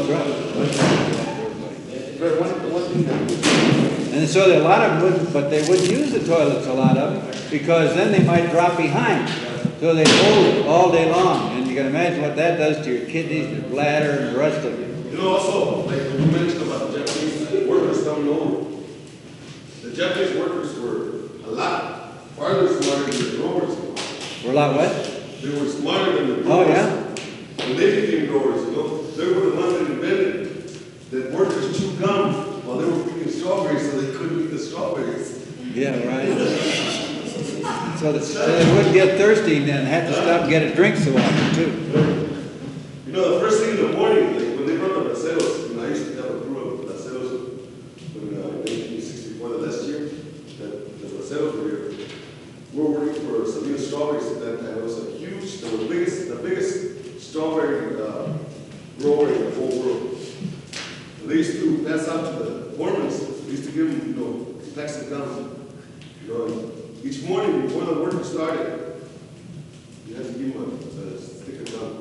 And so a lot of them wouldn't, but they wouldn't use the toilets, a lot of them, because then they might drop behind. So they'd hold it all day long. And you can imagine what that does to your kidneys, your bladder, and the rest of it. You know, also, like when you mentioned about the Japanese workers coming over, the Japanese workers were a lot farther smarter than the growers. We're a lot what? They were smarter than the growers. Oh, yeah? When they became growers, you know, they were the ones that invented that workers chew gum while they were picking strawberries so they couldn't eat the strawberries. Yeah, right. So they wouldn't get thirsty and have to stop and get a drink so often, too. You know, the first thing in the morning, like, when they brought the braceros, you know, I used to have a crew of braceros in 1964, the last year, that the braceros were here. We were working for Sabina Strawberries at that time. It was a huge, the biggest strawberry grower in the whole world. And they used to pass out to the foremen. They used to give them, you know, stacks of gum. You know, and each morning before the work started, you had to give them a stick of gum.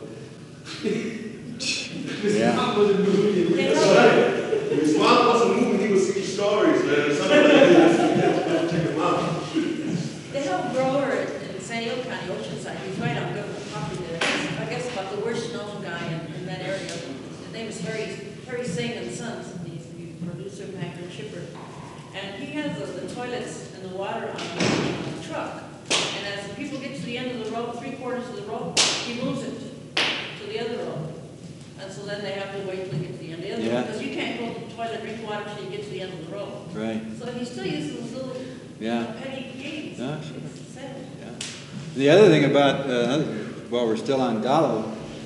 Yeah. That's right. When his mom wasn't moving, he was eating strawberries, man. Somebody check him out. The hill grower in San Diego County, Oceanside, he's right on Government property there. I guess about the worst known guy in that area. His name is Harry Singh and Sons. He's a producer, packer, and shipper. And he has the toilets and the water on the truck. And as the people get to the end of the road, 3/4 of the road, he moves it to the other road. And so then they have to wait till they get to the end of the other road. Because you can't go to the toilet, drink water until you get to the end of the road. Right. So he still uses those little petty games. Yeah, sure. It's sad. Yeah. The other thing about, while we're still on Gallo,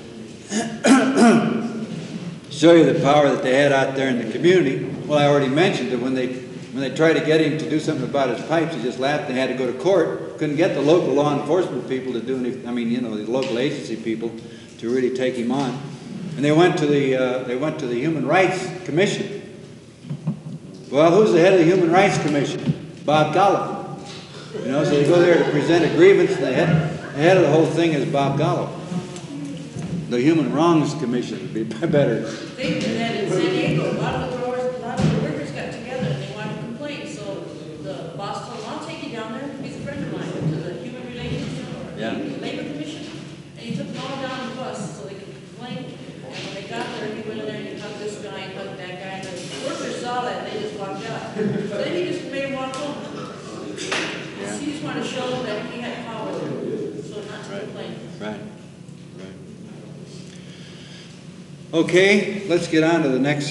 show you the power that they had out there in the community. Well, I already mentioned that when they tried to get him to do something about his pipes, he just laughed. They had to go to court. Couldn't get the local law enforcement people to do anything. I mean, you know, the local agency people to really take him on. And they went to the Human Rights Commission. Well, who's the head of the Human Rights Commission? Bob Gallo. You know, so they go there to present a grievance. And the head of the whole thing is Bob Gallo. The Human Wrongs Commission would be better. They did that in San Diego. A lot of the workers got together and they wanted to complain. So the boss told them, I'll take you down there. He's a friend of mine, to the Human Relations or Labor Commission. And he took them all down the bus so they could complain. And when they got there, he went in there and he hugged this guy and hugged that guy. And the workers saw that and they just walked out. So then he just made them walk home. Yeah. He just wanted to show them that he had power, so not to complain. Right. Okay, let's get on to the next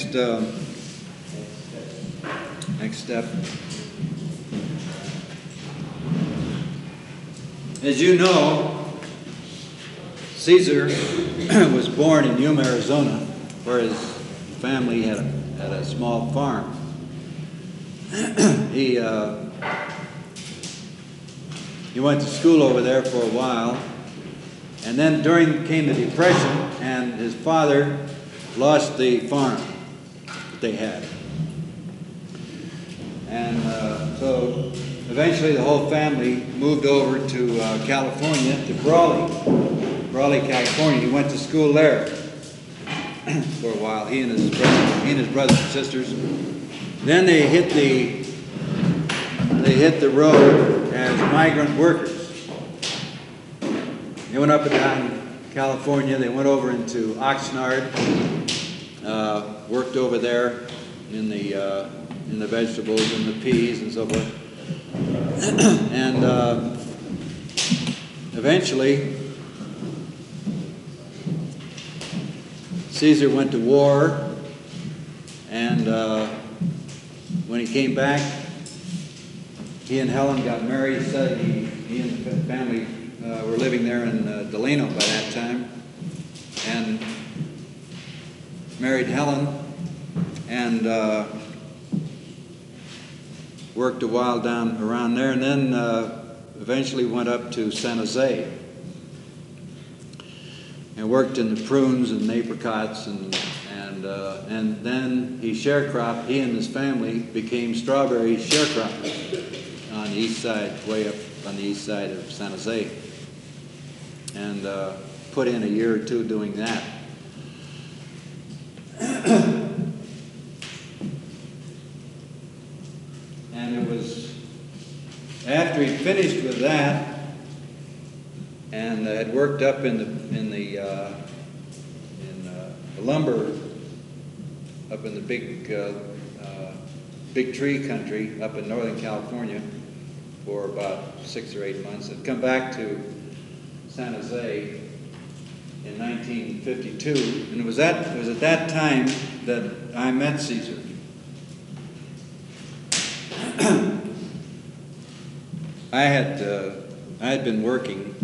step. As you know, Caesar was born in Yuma, Arizona, where his family had a small farm. He went to school over there for a while, and then came the Depression, and his father lost the farm that they had. And so eventually the whole family moved over to California, to Brawley, California. He went to school there for a while, he and his brothers and sisters. Then they hit the road as migrant workers. They went up and down California. They went over into Oxnard, worked over there in the vegetables and the peas and so forth. And eventually, Caesar went to war, and when he came back, he and Helen got married. He and the family were living there in Delano by that time, and married Helen, and worked a while down around there, and then eventually went up to San Jose and worked in the prunes and apricots, and then he and his family became strawberry sharecroppers on the east side, way up on the east side of San Jose, and put in a year or two doing that. And it was after he finished with that, and had worked up in the lumber, up in the big tree country up in Northern California for about 6 or 8 months, had come back to San Jose in 1952, and it was at that time that I met Cesar. I had been working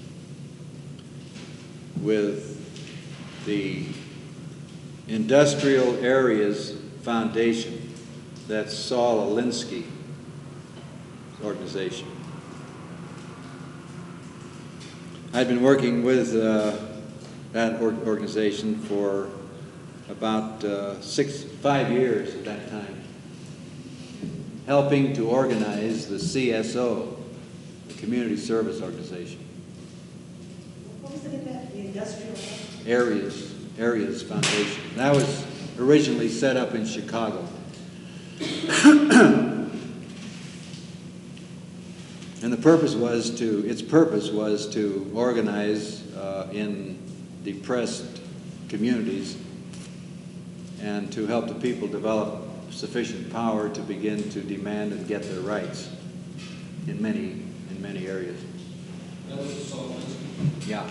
with the Industrial Areas Foundation, that's Saul Alinsky's organization. I'd been working with that organization for about 5 years at that time, helping to organize the CSO, the Community Service Organization. What was it about the industrial? Areas Foundation. That was originally set up in Chicago. And its purpose was to organize in depressed communities and to help the people develop sufficient power to begin to demand and get their rights in many areas. That was the Saul Yeah.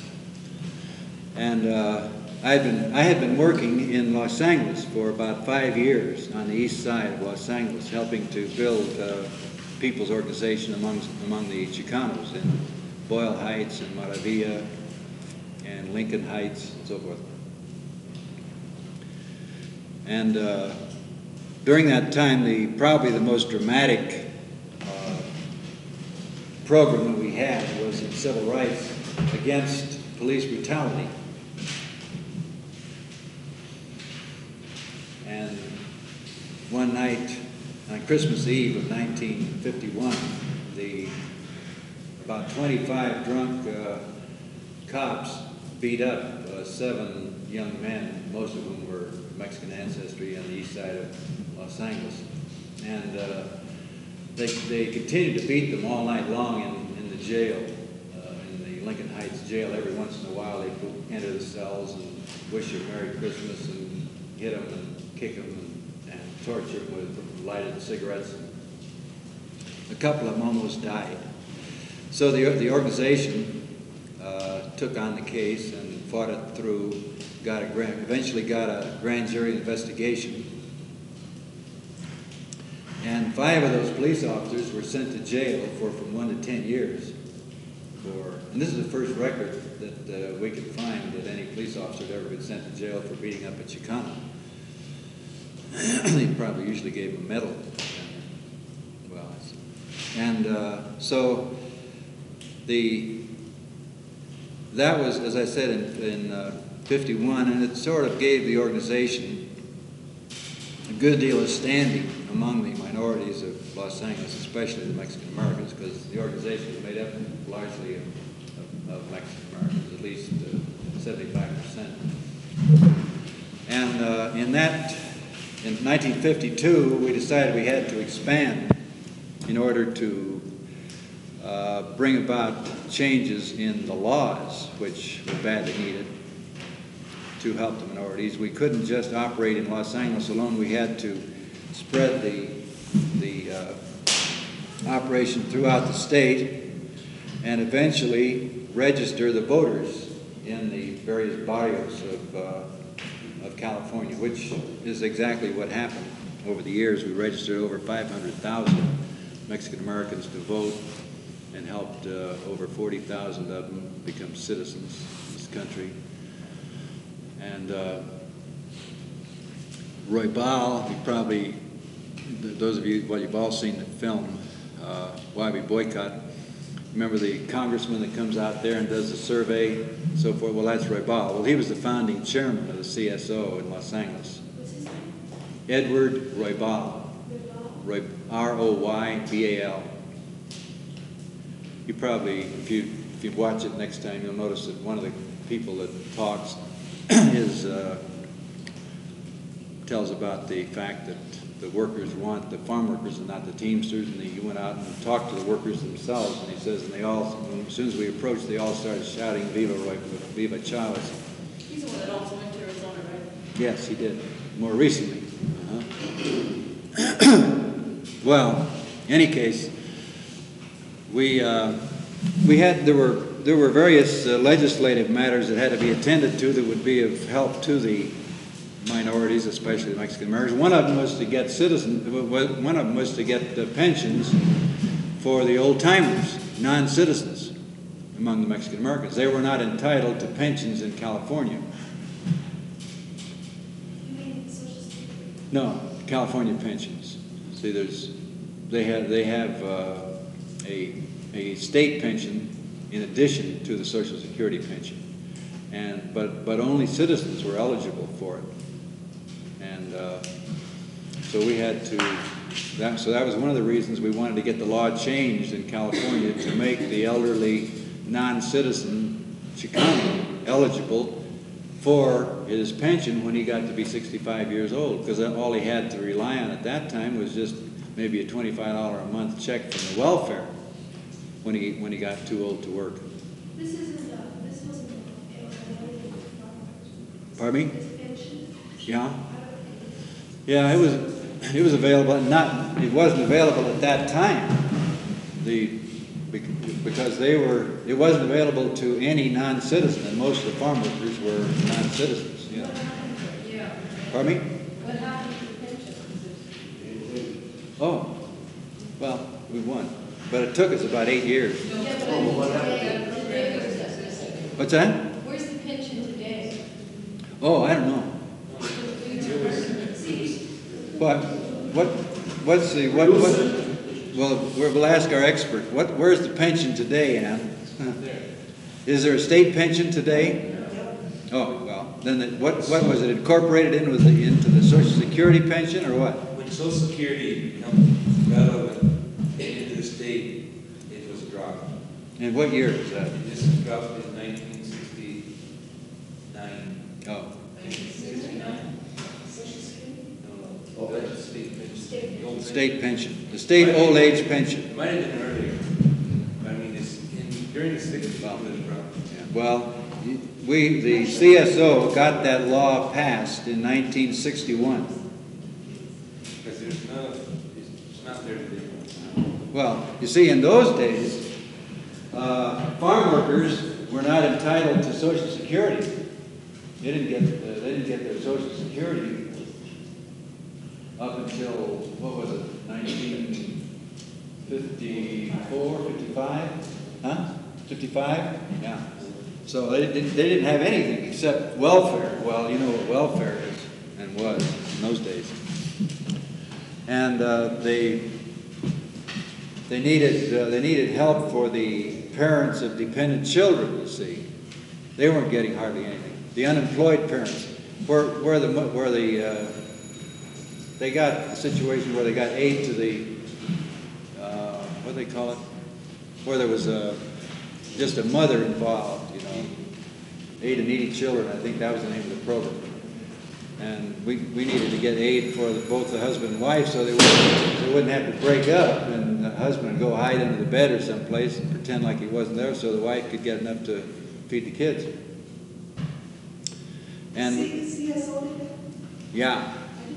And I had been working in Los Angeles for about 5 years on the east side of Los Angeles, helping to build people's organization among the Chicanos in Boyle Heights and Maravilla and Lincoln Heights and so forth. And during that time, probably the most dramatic program that we had was in civil rights against police brutality. And one night on Christmas Eve of 1951, about 25 drunk cops beat up 7 young men, most of whom were Mexican ancestry, on the east side of Los Angeles. And they continued to beat them all night long in the jail, in the Lincoln Heights jail. Every once in a while they'd go into the cells and wish them Merry Christmas and hit them and kick them and torture them with lighted cigarettes. A couple of them almost died. So the organization took on the case and fought it through, eventually got a grand jury investigation. And 5 of those police officers were sent to jail for from 1 to 10 years. And this is the first record that we could find that any police officer had ever been sent to jail for beating up a Chicano. They probably usually gave him a medal. Well, so that was, as I said, in 51, and it sort of gave the organization a good deal of standing among the minorities of Los Angeles, especially the Mexican Americans, because the organization was made up largely of Mexican Americans, at least 75%. And in 1952, we decided we had to expand in order to bring about changes in the laws, which were badly needed to help the minorities. We couldn't just operate in Los Angeles alone. We had to spread the operation throughout the state and eventually register the voters in the various barrios of California, which is exactly what happened. Over the years, we registered over 500,000 Mexican Americans to vote and helped over 40,000 of them become citizens of this country. And Roybal, those of you, well, you've all seen the film, Why We Boycott. Remember the congressman that comes out there and does the survey and so forth? Well, that's Roybal. Well, he was the founding chairman of the CSO in Los Angeles. What's his name? Edward Roybal. R-O-Y-B-A-L. You probably, if you watch it next time, you'll notice that one of the people that talks is tells about the fact that the workers want the farm workers and not the Teamsters, and he went out and talked to the workers themselves, and he says, and they all, as soon as we approached, they all started shouting, "Viva Roy, Viva Chavez." He's the one that also went to Arizona, right? Yes, he did, more recently. Well, in any case, there were various legislative matters that had to be attended to that would be of help to the minorities, especially the Mexican Americans. One of them was to get pensions for the old timers, non-citizens among the Mexican Americans. They were not entitled to pensions in California. You mean Social Security? No, California pensions. See, they have a state pension in addition to the Social Security pension, but only citizens were eligible for it, and so we had to. So that was one of the reasons we wanted to get the law changed in California to make the elderly non-citizen Chicano eligible for his pension when he got to be 65 years old, because all he had to rely on at that time was just maybe a $25 a month check from the welfare when he got too old to work. This wasn't Pardon me? This pension? Yeah. Yeah, it was available. It wasn't available at that time. Because it wasn't available to any non-citizen, and most of the farm workers were non-citizens. Yeah. Yeah. Pardon me? What happened to the pension? Oh, well, we won, but it took us about 8 years. What's that? Where's the pension today? Oh, I don't know. But what's the what? Well, we'll ask our expert. Where's the pension today, Ann? Is there a state pension today? Oh, well, then what was it incorporated into the Social Security pension or what? When Social Security becomes relevant into the state, it was dropped. And what year is that? This was dropped in 1969. Oh, 1969? Social Security? No, that's the state pension. The old state pension, the state old age pension. It might have been earlier. But I mean, during the 60s, it was dropped. Yeah. Well, the CSO got that law passed in 1961. Because it's not there today. Well, you see, in those days, farm workers were not entitled to Social Security. They didn't get their Social Security up until, what was it, 1954, 55? Huh? 55? Yeah. So they didn't have anything except welfare. Well, you know what welfare is and was in those days. And they needed help for the parents of dependent children, you see. They weren't getting hardly anything. The unemployed parents, they got the situation where they got aid to the, what do they call it? Where there was just a mother involved, you know, aid to needy children. I think that was the name of the program. And we needed to get aid for both the husband and wife so they wouldn't have to break up, and the husband would go hide under the bed or someplace and pretend like he wasn't there so the wife could get enough to feed the kids. And CSO did that? yeah.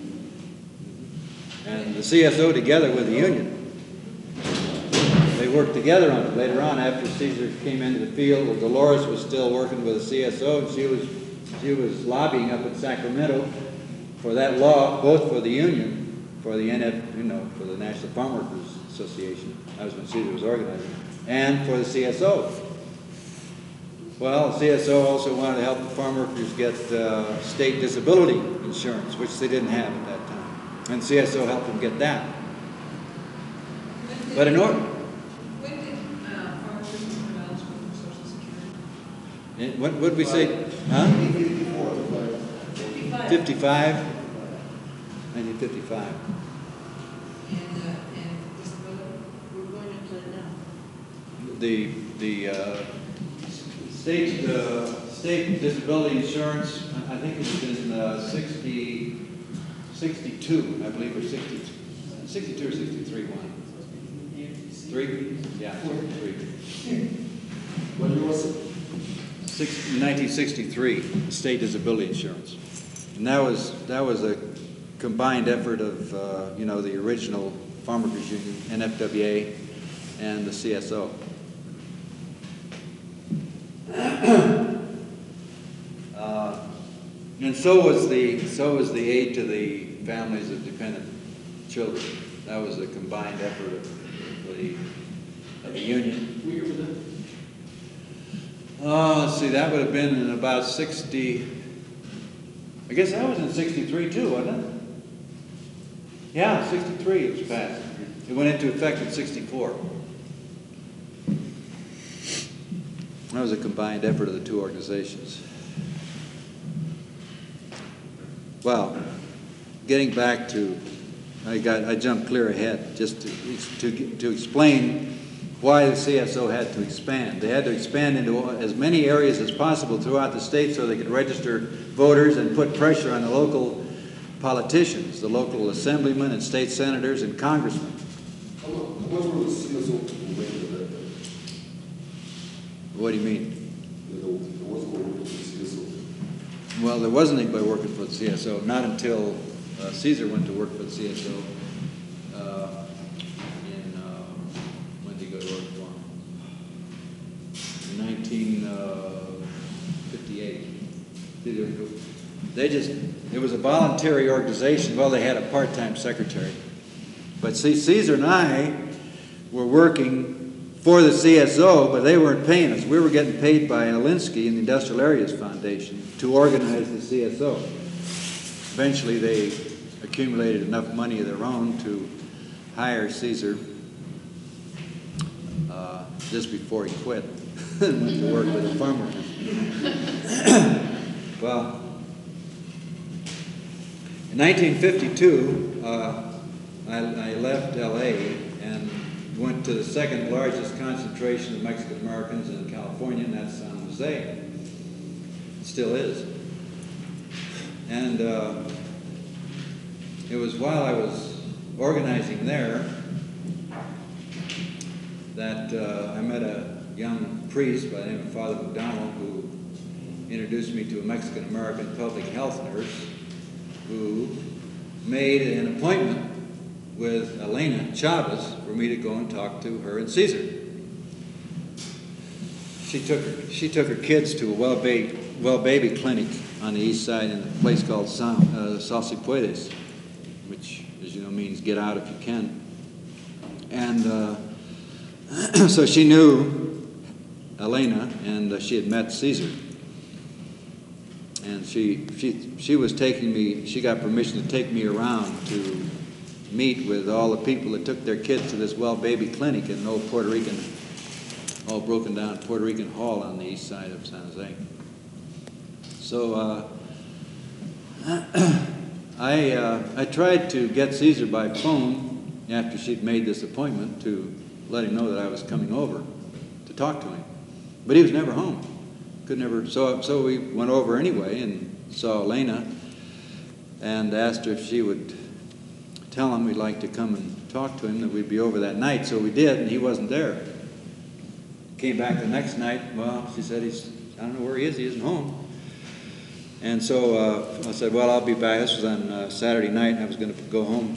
And the CSO together with the union. They worked together on it. Later on, after Caesar came into the field, well, Dolores was still working with the CSO, and she was lobbying up in Sacramento for that law, both for the union, for the for the National Farm Workers Association. That was when Caesar was organizing, and for the CSO. Well, the CSO also wanted to help the farm workers get state disability insurance, which they didn't have at that time. And CSO helped them get that. But in order... When did farmers become eligible for Social Security? What would we say? Huh? 55. 55? 1955. And disability, we're going into it now. The state disability insurance, I think it's been 60 62, I believe, or 60, 62 or 63, one. 3? Yeah, 3. What year was it? 1963, state disability insurance. And that was a combined effort of, you know, the original Farm Workers Union, NFWA, and the CSO. And so was the aid to the families of dependent children. That was a combined effort of the union. What year was that? Let's see, that would have been in about 60, I guess that was in 63 too, wasn't it? Yeah, 63 it was passed. It went into effect in 64. That was a combined effort of the two organizations. Well, getting back to, I jumped clear ahead just to explain why the CSO had to expand. They had to expand into as many areas as possible throughout the state so they could register voters and put pressure on the local politicians, the local assemblymen and state senators and congressmen. How much were the CSO making at that time? What do you mean? There wasn't one working for the CSO. Well, there wasn't anybody working for the CSO, not until Caesar went to work for the CSO. When did he go to work for him? In 1958. It was a voluntary organization. Well, they had a part-time secretary. But see, Caesar and I were working for the CSO, but they weren't paying us. We were getting paid by Alinsky and the Industrial Areas Foundation to organize the CSO. Eventually, they accumulated enough money of their own to hire Caesar just before he quit and went to work with the farm workers. Well, in 1952, I left L.A. and went to the second largest concentration of Mexican Americans in California, and that's San Jose. It still is. And it was while I was organizing there that I met a young priest by the name of Father McDonald who introduced me to a Mexican American public health nurse who made an appointment with Elena Chavez for me to go and talk to her and Caesar. She took her kids to a well baby clinic on the east side in a place called Sal Si Puedes, which, as you know, means get out if you can. And so she knew Elena, and she had met Caesar. And she was taking me, she got permission to take me around to meet with all the people that took their kids to this well baby clinic in an old Puerto Rican, all broken down Puerto Rican hall on the east side of San Jose. So I tried to get Caesar by phone after she'd made this appointment to let him know that I was coming over to talk to him. But he was never home. Could never. So we went over anyway and saw Elena and asked her if she would tell him we'd like to come and talk to him, that we'd be over that night. So we did, and he wasn't there. Came back the next night. Well, she said, I don't know where he is. He isn't home. And so I said, well, I'll be back. This was on Saturday night, and I was going to go home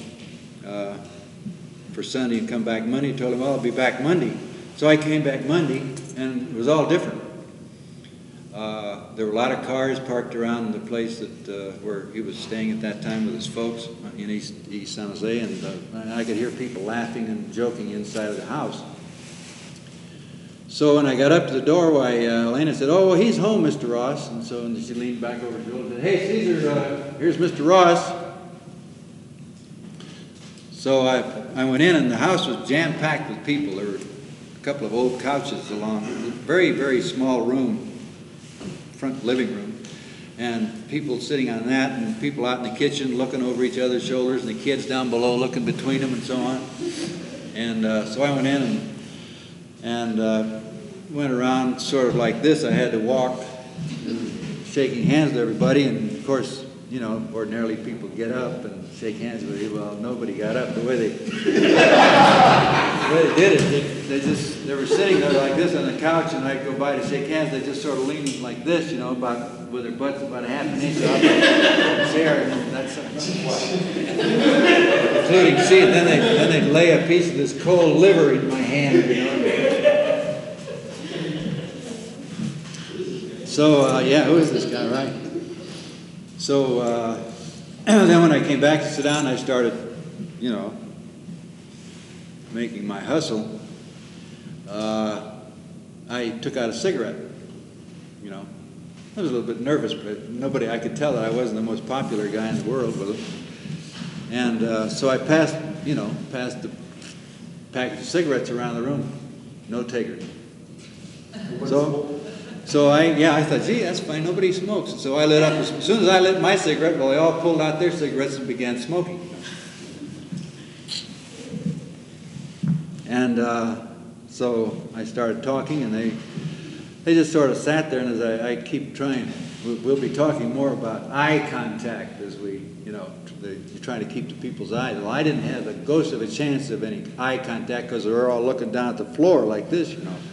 for Sunday and come back Monday. I told him, well, I'll be back Monday. So I came back Monday, and it was all different. There were a lot of cars parked around the place that where he was staying at that time with his folks in East San Jose, and I could hear people laughing and joking inside of the house. So when I got up to the doorway, Elena said, "Oh, well, he's home, Mr. Ross." And so she leaned back over to Joel and said, "Hey, Caesar, here's Mr. Ross." So I went in, and the house was jam-packed with people. There were a couple of old couches along, a very, very small room, front living room, and people sitting on that, and people out in the kitchen looking over each other's shoulders, and the kids down below looking between them and so on. And so I went in and went around sort of like this. I had to walk, shaking hands with everybody, and of course you know, ordinarily people get up and shake hands with you. Well, nobody got up. The way they, the way they did it, they were sitting there like this on the couch, and I'd go by to shake hands. They just sort of leaned like this, you know, with their butts about a half an inch off the chair, and that's including seat. Then they'd lay a piece of this cold liver in my hand, you know. So yeah, who is this guy, right? So then when I came back to sit down, I started, you know, making my hustle. I took out a cigarette, you know. I was a little bit nervous, but I could tell that I wasn't the most popular guy in the world with it. And so I passed the package of cigarettes around the room. No takers. So I thought, gee, that's fine, nobody smokes. And so I lit up, as soon as I lit my cigarette, well, they all pulled out their cigarettes and began smoking. And so I started talking, and they just sort of sat there, and as I keep trying, we'll be talking more about eye contact as we, you know, you're trying to keep the people's eyes. Well, I didn't have the ghost of a chance of any eye contact because they were all looking down at the floor like this, you know.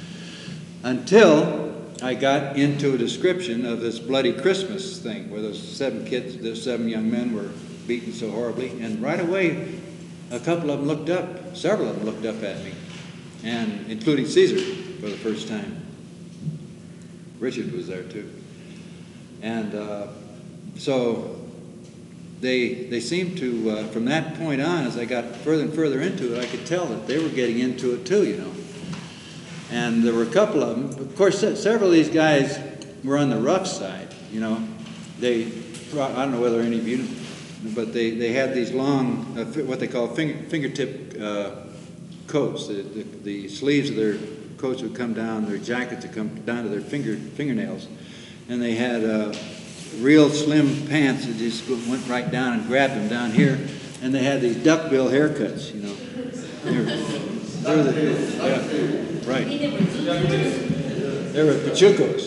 Until I got into a description of this bloody Christmas thing where those 7 young men were beaten so horribly, and right away several of them looked up at me, and including Caesar for the first time. Richard was there too. And so they seemed to, from that point on, as I got further and further into it, I could tell that they were getting into it too, you know. And there were a couple of them. Of course, several of these guys were on the rough side, you know. I don't know whether any of you, but they had these long, what they call fingertip coats. The sleeves of their coats would come down, their jackets would come down to their fingernails. And they had real slim pants that just went right down and grabbed them down here. And they had these duckbill haircuts, you know. Right. They were Pachucos.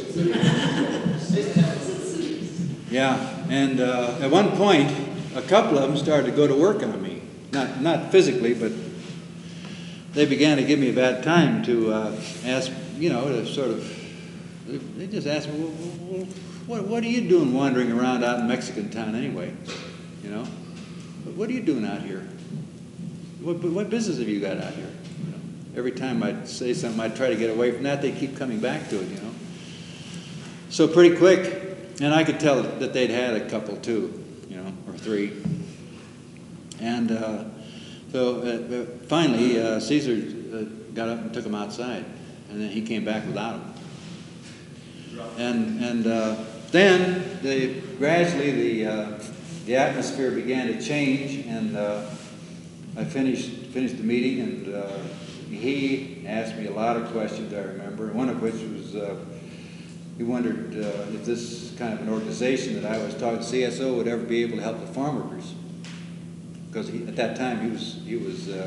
Yeah, and at one point, a couple of them started to go to work on me. Not physically, but they began to give me a bad time to ask, you know, to sort of, they just asked me, well, what are you doing wandering around out in Mexican town anyway? You know, what are you doing out here? What business have you got out here? Every time I'd say something, I'd try to get away from that. They'd keep coming back to it, you know. So pretty quick, and I could tell that they'd had a couple too, you know, or 3. And so finally, Caesar got up and took them outside, and then he came back without them. And then gradually the atmosphere began to change, and I finished the meeting, and he asked me a lot of questions, I remember, one of which was he wondered if this kind of an organization that I was talking to, CSO, would ever be able to help the farm workers, because at that time he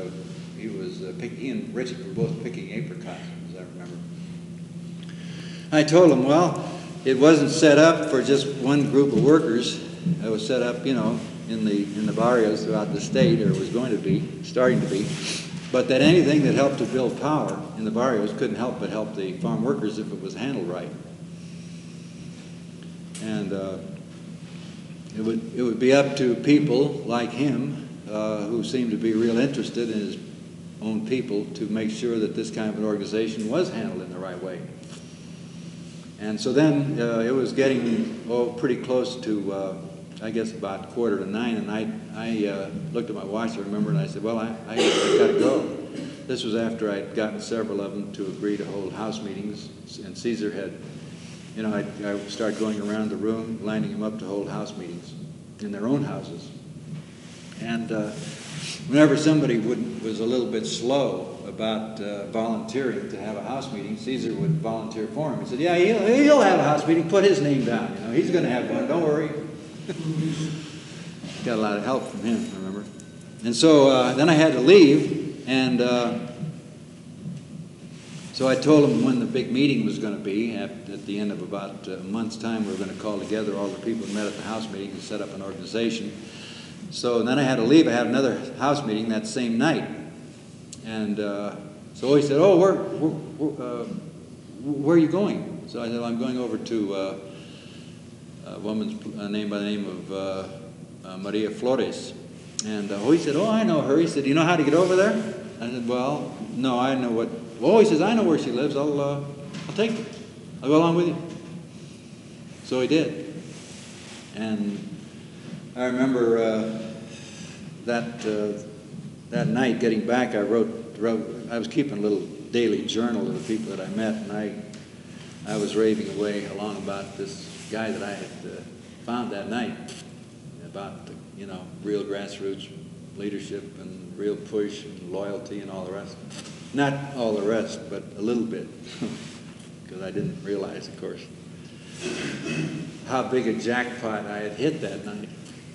and Richard were both picking apricots, as I remember. I told him, well, it wasn't set up for just one group of workers. It was set up, you know, in the barrios throughout the state, or was going to be, starting to be. But that anything that helped to build power in the barrios couldn't help but help the farm workers if it was handled right. And it would be up to people like him who seemed to be real interested in his own people to make sure that this kind of an organization was handled in the right way. And so then it was getting pretty close to I guess about 8:45, and I looked at my watch, I remember, and I said, well, I got to go. This was after I'd gotten several of them to agree to hold house meetings, and Caesar had, you know, I started going around the room, lining them up to hold house meetings in their own houses. And whenever somebody was a little bit slow about volunteering to have a house meeting, Caesar would volunteer for him. He said, yeah, he'll have a house meeting, put his name down, you know, he's going to have one, don't worry. Got a lot of help from him, I remember. And so then I had to leave, and So I told him when the big meeting was going to be. At the end of about a month's time, we were going to call together all the people who met at the house meeting and set up an organization. So then I had to leave. I had another house meeting that same night. And so he said, "Oh, where are you going?" So I said, "I'm going over to a woman's name by the name of Maria Flores." And he said, "Oh, I know her." He said, "Do you know how to get over there?" I said, "Well, no, I know what." "Oh," he says, "I know where she lives. I'll take you. I'll go along with you." So he did. And I remember that night getting back, I I was keeping a little daily journal of the people that I met, and I was raving away along about this guy that I had found that night, about real grassroots leadership and real push and loyalty and all the rest. Not all the rest, but a little bit, because I didn't realize, of course, how big a jackpot I had hit that night.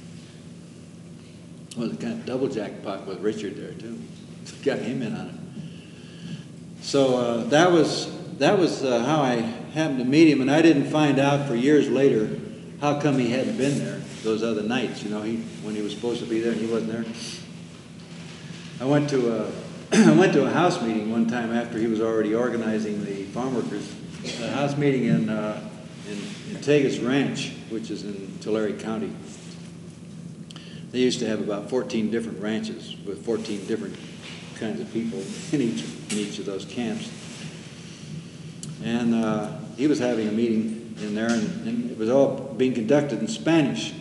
Well, it was a kind of double jackpot with Richard there too. Got him in on it. So that was how I happened to meet him, and I didn't find out for years later how come he hadn't been there those other nights. When he was supposed to be there and he wasn't there. I went to a house meeting one time after he was already organizing the farm workers. A house meeting in Tegas Ranch, which is in Tulare County. They used to have about 14 different ranches with 14 different kinds of people in each of those camps. And he was having a meeting in there, and it was all being conducted in Spanish.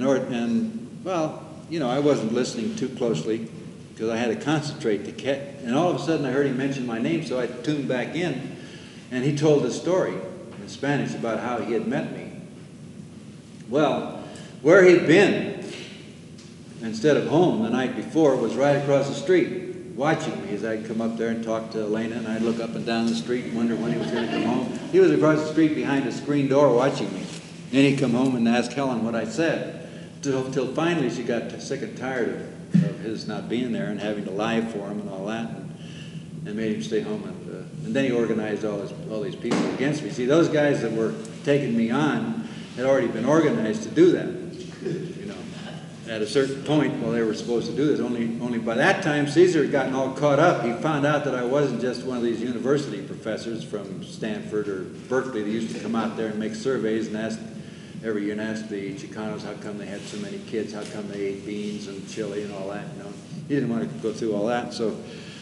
I wasn't listening too closely because I had to concentrate and all of a sudden I heard him mention my name, so I tuned back in, and he told a story in Spanish about how he had met me. Well, where he'd been instead of home the night before was right across the street, watching me as I'd come up there and talk to Elena, and I'd look up and down the street and wonder when he was going to come home. He was across the street behind a screen door watching me. Then he'd come home and ask Helen what I said, till finally she got sick and tired of his not being there and having to lie for him and all that, and made him stay home. And then he organized all these people against me. See, those guys that were taking me on had already been organized to do that. At a certain point, they were supposed to do this. Only by that time, Caesar had gotten all caught up. He found out that I wasn't just one of these university professors from Stanford or Berkeley that used to come out there and make surveys and ask every year and ask the Chicanos how come they had so many kids, how come they ate beans and chili and all that. He didn't want to go through all that. So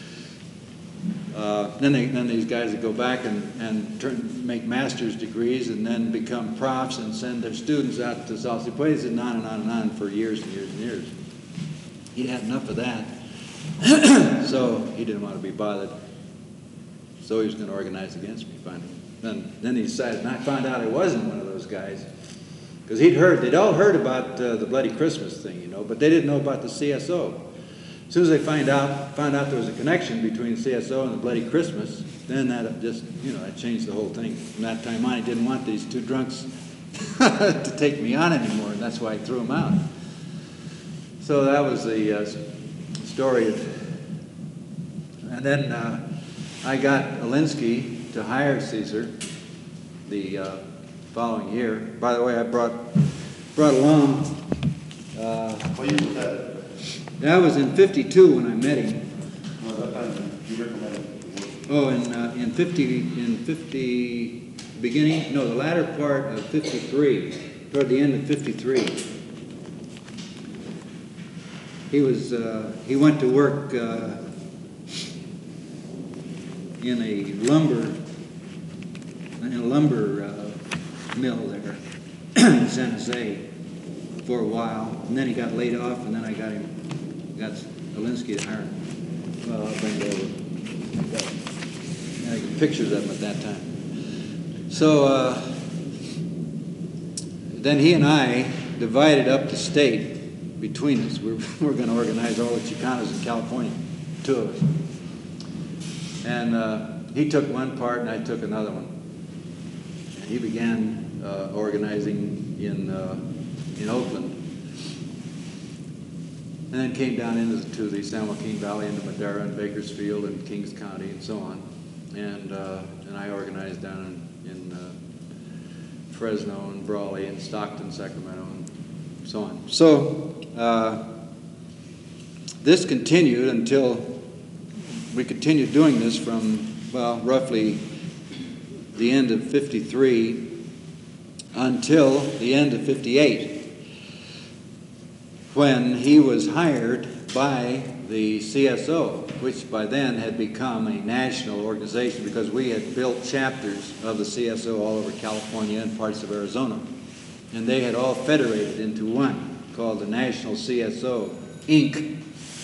then these guys would go back and make master's degrees and then become profs and send their students out to South Cipues and on and on and on for years and years and years. He'd had enough of that, so he didn't want to be bothered. So he was going to organize against me finally. Then he decided, and I found out I wasn't one of those guys, because they'd all heard about the Bloody Christmas thing, but they didn't know about the CSO. As soon as they found out there was a connection between CSO and the Bloody Christmas, then that just, that changed the whole thing. From that time on, he didn't want these two drunks to take me on anymore, and that's why I threw them out. So that was the story. And then I got Alinsky to hire Caesar the following year. By the way, I brought along. What year was that? That was in '52 when I met him. No, that time you recommended. Oh, in 50 beginning, no, the latter part of '53, toward the end of '53. He went to work in a lumber mill there in San Jose for a while, and then he got laid off, and then I got Alinsky to hire him. Well, I'll bring it over. I got pictures of him at that time. So then he and I divided up the state between us. We're going to organize all the Chicanos in California, two of us. And he took one part and I took another one. And he began organizing in Oakland. And then came down into the San Joaquin Valley, into Madera and Bakersfield and Kings County and so on. and I organized down in Fresno and Brawley and Stockton, Sacramento, and so on. So this continued until we continued doing this from, well, roughly the end of 53 until the end of 58, when he was hired by the CSO, which by then had become a national organization because we had built chapters of the CSO all over California and parts of Arizona. And they had all federated into one called the National CSO, Inc.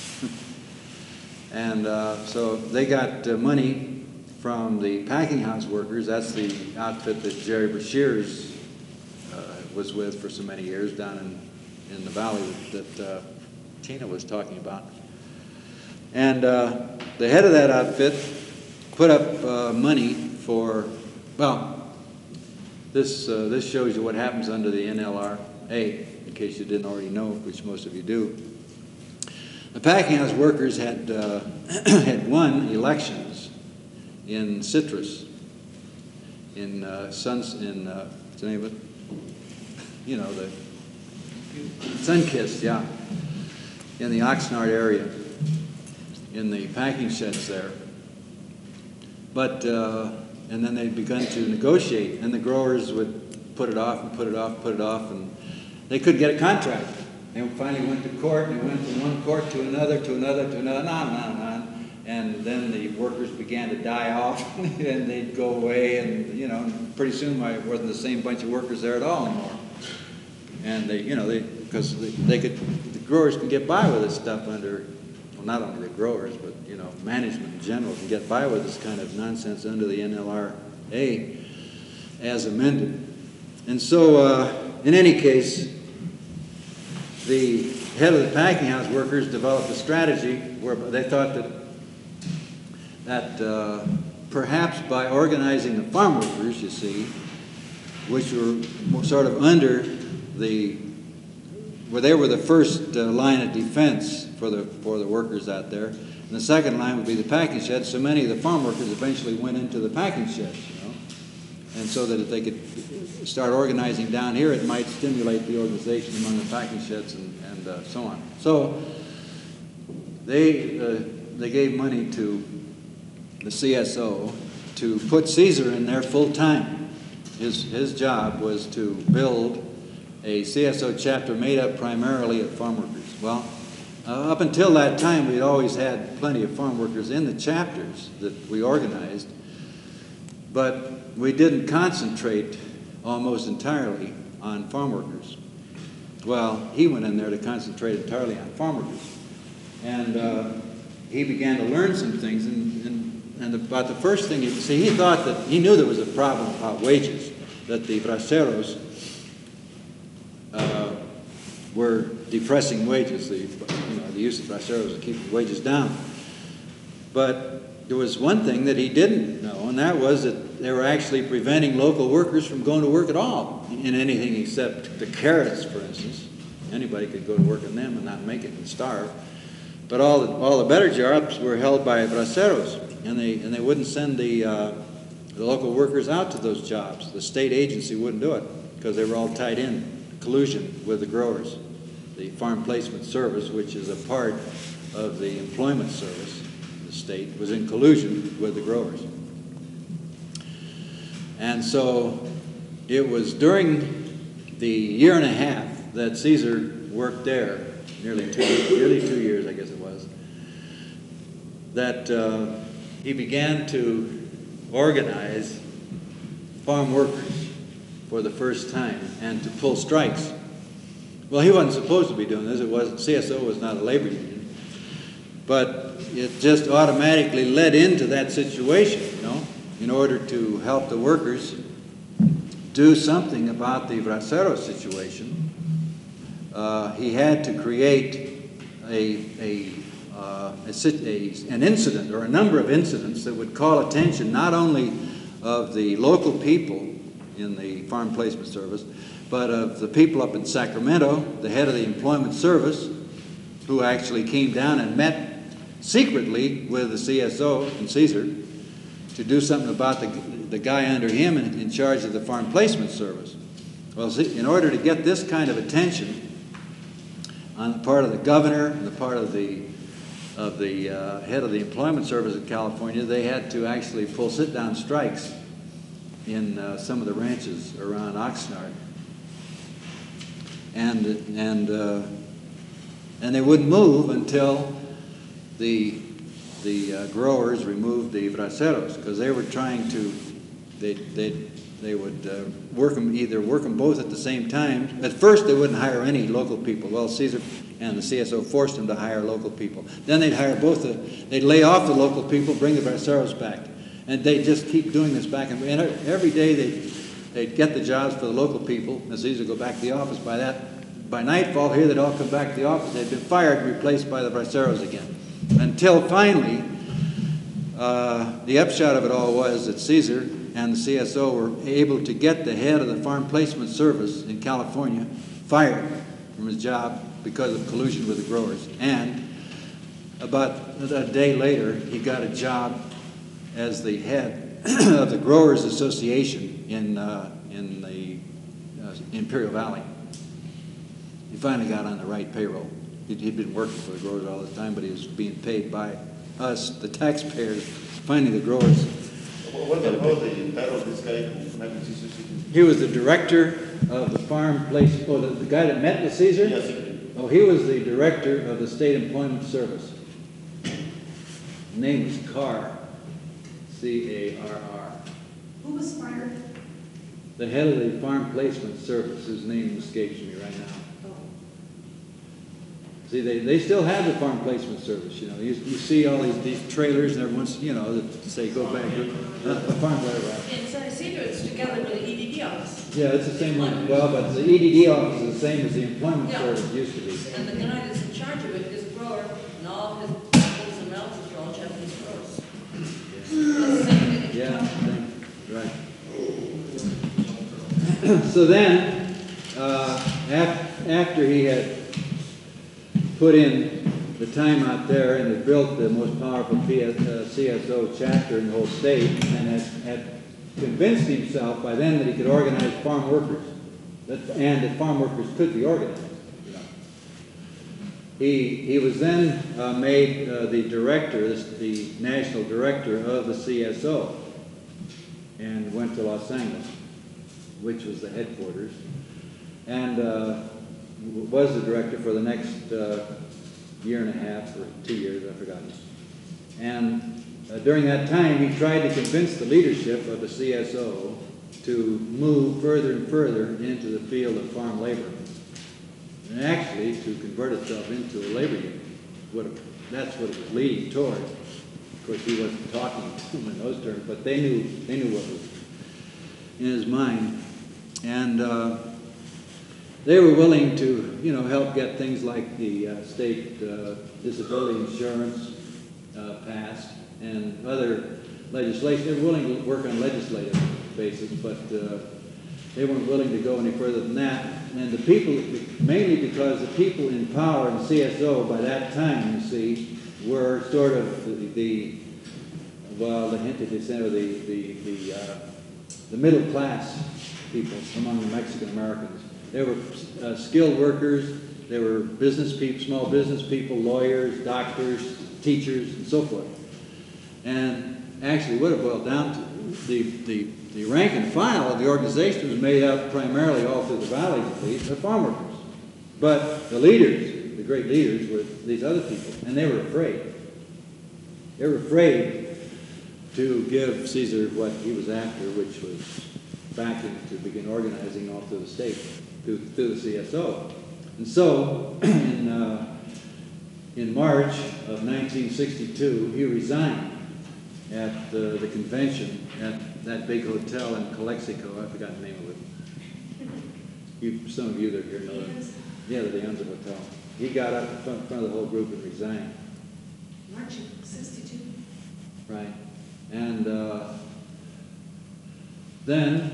And so they got money from the packing house workers. That's the outfit that Jerry Brashears was with for so many years down in the valley that Tina was talking about. And the head of that outfit put up money for, well, this shows you what happens under the NLRA, in case you didn't already know, which most of you do. The packing house workers had had won elections in Citrus, in what's the name of it? You know, the Sunkist, yeah, in the Oxnard area, in the packing sheds there. But, and then they'd begun to negotiate, and the growers would put it off and put it off, put it off, and they couldn't get a contract. They finally went to court, and they went from one court to another, to another, to another, on. And then the workers began to die off, and they'd go away, and, you know, pretty soon I wasn't the same bunch of workers there at all anymore. And they, you know, because the growers could get by with this stuff under, well, not only the growers, but, you know, management in general can get by with this kind of nonsense under the NLRA as amended. And so, in any case, the head of the packing house workers developed a strategy where they thought that perhaps by organizing the farm workers, you see, which were sort of under where they were the first line of defense for the workers out there, and the second line would be the packing sheds. So many of the farm workers eventually went into the packing sheds, you know, and so that if they could start organizing down here, it might stimulate the organization among the packing sheds and so on. So they gave money to the CSO to put Caesar in there full time. His job was to build a CSO chapter made up primarily of farm workers. Well, up until that time, we'd always had plenty of farm workers in the chapters that we organized, but we didn't concentrate almost entirely on farm workers. Well, he went in there to concentrate entirely on farm workers, and he began to learn some things. And about the first thing, he thought that he knew there was a problem about wages, that the braceros were depressing wages. The use of braceros to keep the wages down. But there was one thing that he didn't know, and that was that they were actually preventing local workers from going to work at all in anything except the carrots, for instance. Anybody could go to work on them and not make it and starve. But all the better jobs were held by braceros, and they wouldn't send the local workers out to those jobs. The state agency wouldn't do it because they were all tied in collusion with the growers. The Farm Placement Service, which is a part of the employment service, the state, was in collusion with the growers. And so it was during the year and a half that Caesar worked there, nearly two years, I guess it was, that he began to organize farm workers for the first time and to pull strikes. Well, he wasn't supposed to be doing this. CSO was not a labor union. But it just automatically led into that situation, you know, in order to help the workers do something about the bracero situation. He had to create an incident or a number of incidents that would call attention not only of the local people in the Farm Placement Service, but of the people up in Sacramento, the head of the Employment Service, who actually came down and met secretly with the CSO and Caesar to do something about the guy under him in charge of the Farm Placement Service. Well, see, in order to get this kind of attention on the part of the governor and the part of the head of the Employment Service of California, they had to actually pull sit-down strikes in some of the ranches around Oxnard, and they wouldn't move until the growers removed the braceros, because they were trying to they would work them both at the same time. At first, they wouldn't hire any local people. Well, Caesar and the CSO forced them to hire local people. Then they'd hire they'd lay off the local people, bring the braceros back. And they'd just keep doing this back and every day they'd get the jobs for the local people, and Caesar would go back to the office. By nightfall here, they'd all come back to the office. They'd been fired and replaced by the braceros again. Until finally, the upshot of it all was that Caesar and the CSO were able to get the head of the Farm Placement Service in California fired from his job because of collusion with the growers. And about a day later, he got a job as the head of the Growers Association in the Imperial Valley. He finally got on the right payroll. He'd been working for the growers all the time, but he was being paid by us, the taxpayers. Finally, the growers. What the title of this guy who met with Caesar? He was the director of the farm place. Oh, the guy that met with Caesar? Yes, sir. Oh, he was the director of the State Employment Service. His name was Carr, C-A-R-R. Who was fired? The head of the Farm Placement Service, whose name escapes me right now. See, they still have the Farm Placement Service, you know. You see all these trailers and everyone's, you know, that say go back to farm, whatever. In San Isidro, it's together with the EDD office. Yeah, it's the same one. Well, but the EDD office is the same as the Employment Service used to be. And the guy that's in charge of it is a grower, and all his uncles and relatives are all Japanese growers. The same thing. Yeah, right. So then, after he had put in the time out there and had built the most powerful CSO chapter in the whole state, and had convinced himself by then that he could organize farm workers, and that farm workers could be organized. You know. He was then made the director, the national director of the CSO, and went to Los Angeles, which was the headquarters, and was the director for the next year and a half or 2 years, I've forgotten. And during that time, he tried to convince the leadership of the CSO to move further and further into the field of farm labor, and actually to convert itself into a labor union. That's what it was leading toward. Of course, he wasn't talking to them in those terms, but they knew what was in his mind. And they were willing to, you know, help get things like the state disability insurance passed and other legislation. They were willing to work on legislative basis, but they weren't willing to go any further than that. And the people, mainly because the people in power in CSO by that time, you see, were sort of the middle class people among the Mexican Americans. They were skilled workers, they were business people, small business people, lawyers, doctors, teachers, and so forth. And actually what it boiled down to, the rank and file of the organization was made up primarily all through the valleys at least, of farm workers. But the leaders, the great leaders, were these other people, and they were afraid. They were afraid to give Caesar what he was after, which was backing to begin organizing all through the state, through the CSO. And so, in March of 1962, he resigned at the convention at that big hotel in Calexico. I forgot the name of it. Some of you that are here know it. Yeah, the De Anza Hotel. He got up in front of the whole group and resigned. March of '62. Right. And then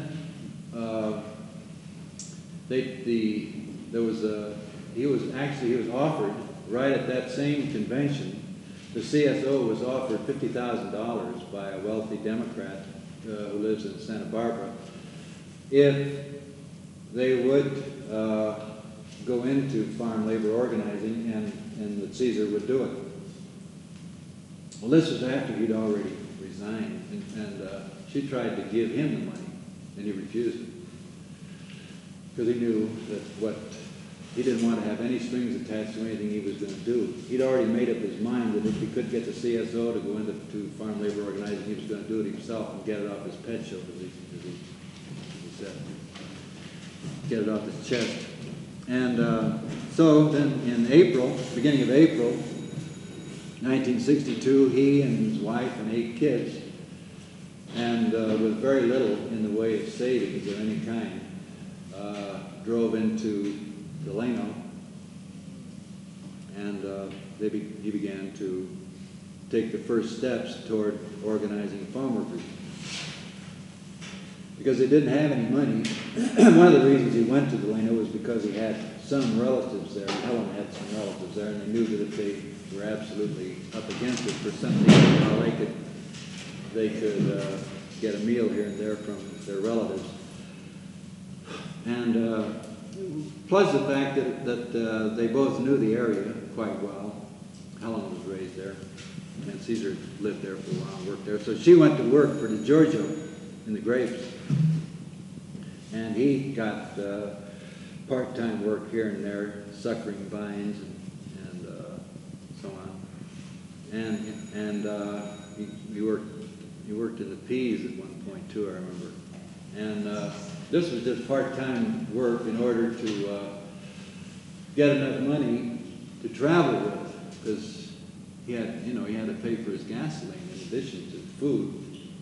he was offered right at that same convention the CSO was offered $50,000 by a wealthy Democrat who lives in Santa Barbara if they would go into farm labor organizing, and that Caesar would do it. Well, this was after he'd already resigned, and she tried to give him the money, and he refused it. Because he knew that he didn't want to have any strings attached to anything he was going to do. He'd already made up his mind that if he could get the CSO to go into farm labor organizing, he was going to do it himself and get it off his pet show, as he said. Get it off his chest. And so then in April, beginning of April, 1962, he and his wife and 8 kids, and with very little in the way of savings of any kind, drove into Delano, and he began to take the first steps toward organizing farm workers. Because they didn't have any money, one of the reasons he went to Delano was because he had some relatives there, Helen had some relatives there, and they knew that if they were absolutely up against it for something, well, they could get a meal here and there from their relatives. And plus the fact that they both knew the area quite well. Helen was raised there, and Caesar lived there for a while, worked there. So she went to work for DeGiorgio in the grapes, and he got part-time work here and there, suckering vines and so on. And he worked in the peas at one point too, I remember. And this was just part-time work in order to get enough money to travel with, because he had to pay for his gasoline in addition to food.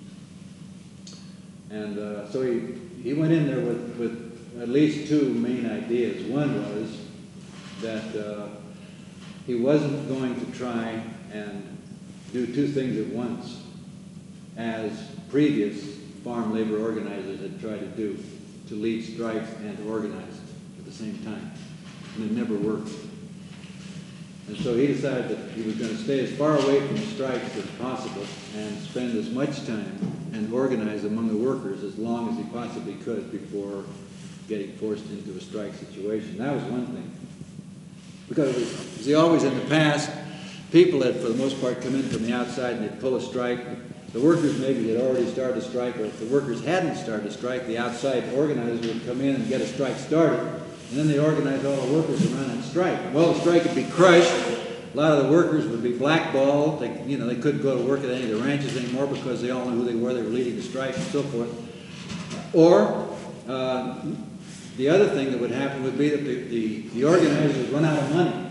And so he went in there with at least 2 main ideas. One was that he wasn't going to try and do 2 things at once, as previous farm labor organizers had tried to do, to lead strikes and to organize at the same time. And it never worked. And so he decided that he was going to stay as far away from strikes as possible and spend as much time and organize among the workers as long as he possibly could before getting forced into a strike situation. That was one thing. Because, as he always in the past, people had, for the most part, come in from the outside and they'd pull a strike. The workers maybe had already started a strike, or if the workers hadn't started a strike, the outside organizers would come in and get a strike started, and then they organized all the workers around and strike. Well, the strike would be crushed. A lot of the workers would be blackballed. They couldn't go to work at any of the ranches anymore because they all knew who they were leading the strike and so forth. Or the other thing that would happen would be that the organizers would run out of money.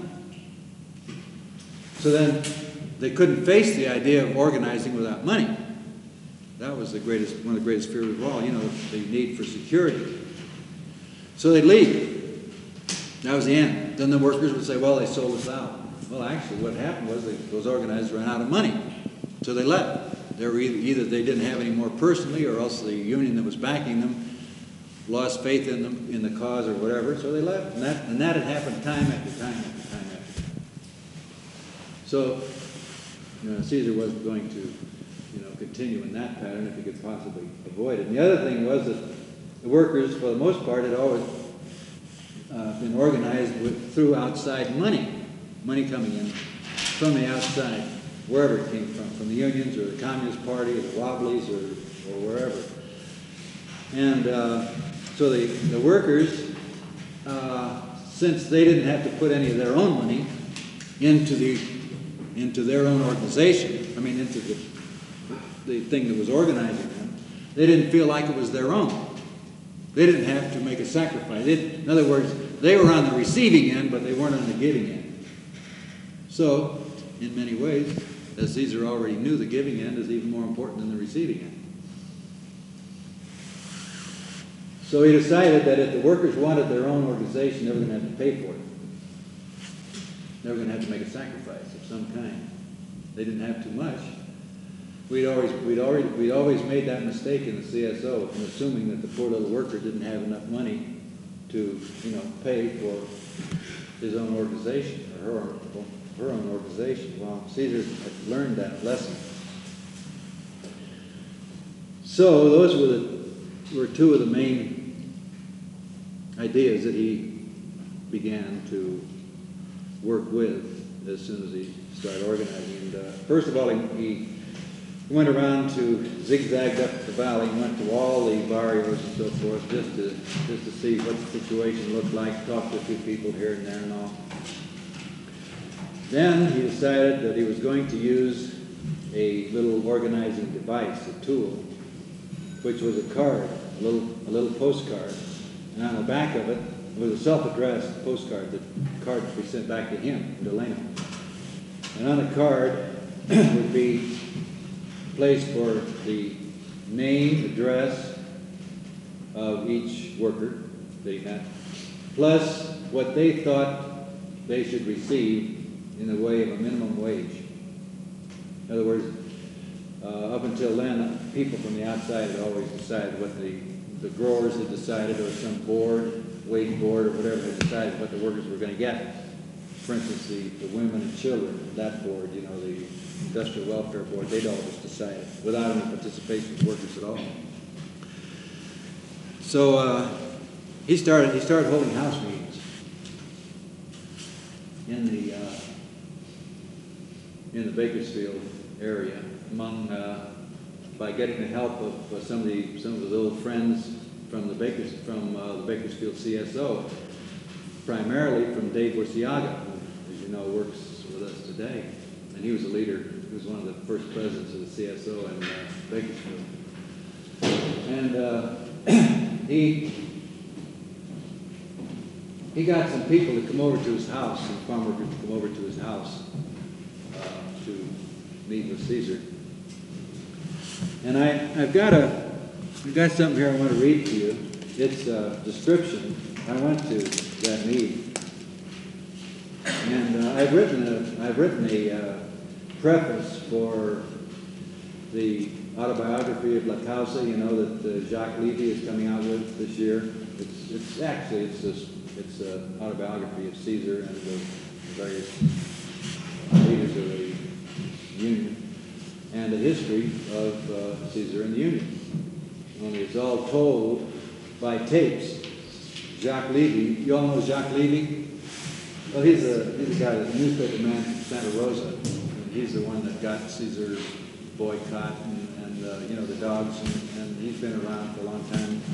So then they couldn't face the idea of organizing without money. That was one of the greatest fears of all, the need for security. So they'd leave. That was the end. Then the workers would say, well, they sold us out. Well, actually, what happened was those organizers ran out of money, so they left. They were either they didn't have any more personally, or else the union that was backing them lost faith in them, in the cause or whatever, so they left. And that had happened time after time after time after time. So Caesar wasn't going to continue in that pattern if he could possibly avoid it. And the other thing was that the workers, for the most part, had always been organized through outside money coming in from the outside, wherever it came from the unions or the Communist Party or the Wobblies or wherever. And so the workers, since they didn't have to put any of their own money into their own organization, into the thing that was organizing them, they didn't feel like it was their own. They didn't have to make a sacrifice. In other words, they were on the receiving end, but they weren't on the giving end. So, in many ways, as Caesar already knew, the giving end is even more important than the receiving end. So he decided that if the workers wanted their own organization, they were going to have to pay for it. They were going to have to make a sacrifice of some kind. They didn't have too much. We'd always made that mistake in the CSO, in assuming that the poor little worker didn't have enough money to, pay for his own organization or her own her own organization. Well, Caesar had learned that lesson. So those were two of the main ideas that he began to work with as soon as he started organizing. And first of all, he went around to zigzagged up the valley and went to all the barrios and so forth just to see what the situation looked like, talk to a few people here and there and all. Then he decided that he was going to use a little organizing device, a tool, which was a card, a little postcard. And on the back of it was a self-addressed postcard. The card would be sent back to him, Delano. And on the card would be a place for the name, address of each worker they met, plus what they thought they should receive in the way of a minimum wage. In other words, up until then, people from the outside had always decided what the growers had decided, or some board, wage board, or whatever had decided what the workers were going to get. For instance, the women and children, that board, you know, the Industrial Welfare Board, they'd all just decided without any participation of workers at all. So he started holding house meetings in the Bakersfield area, by getting the help of some of his old friends from the Bakersfield CSO, primarily from Dave Burciaga, who, as you know, works with us today. And he was a leader. He was one of the first presidents of the CSO in Bakersfield. And he got some people to come over to his house, some farm workers to come over to his house to meet with Caesar. And I've got something here I want to read to you. It's a description. I went to that meeting, and I've written a preface for the autobiography of La Causa, you know, that Jacques Levy is coming out with this year. It's an autobiography of Caesar and the various leaders of the Union, and the history of Caesar and the Union. Only it's all told by tapes. Jacques Levy, you all know Jacques Levy? Well, he's a guy, a newspaper man from Santa Rosa. And he's the one that got Caesar boycott and you know, the dogs, and he's been around for a long time.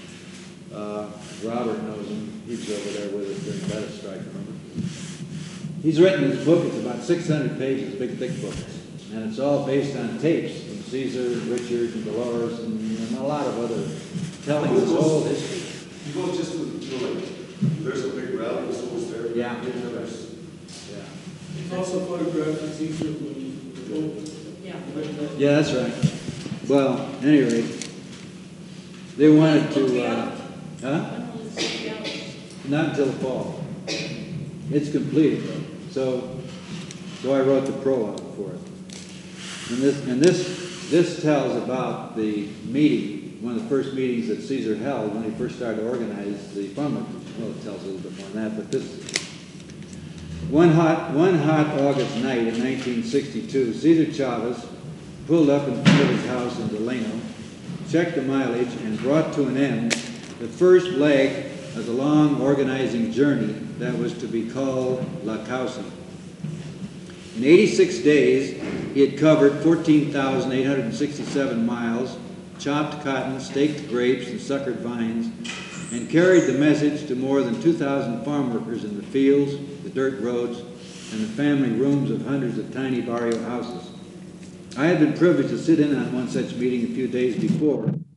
Robert knows him. He was over there with us during the Beta strike, remember? He's written this book. It's about 600 pages, big, thick book. And it's all based on tapes from Caesar, Richard, and Dolores, and a lot of other telling his whole history. You go just to, you know, like, there's a big rally, it's always there. Yeah. Yeah. It's also photographed as easier when Yeah. Yeah, that's right. Well, at any rate, they wanted to, When will this be out? not until the fall. It's completed, though. So I wrote the prologue for it. And this tells about the meeting, one of the first meetings that Caesar held when he first started to organize the farm workers. Well, it tells a little bit more than that, but this one hot August night in 1962, Cesar Chavez pulled up in front of his house in Delano, checked the mileage, and brought to an end the first leg of the long organizing journey that was to be called La Causa. In 86 days, he had covered 14,867 miles, chopped cotton, staked grapes, and suckered vines, and carried the message to more than 2,000 farm workers in the fields, the dirt roads, and the family rooms of hundreds of tiny barrio houses. I had been privileged to sit in on one such meeting a few days before,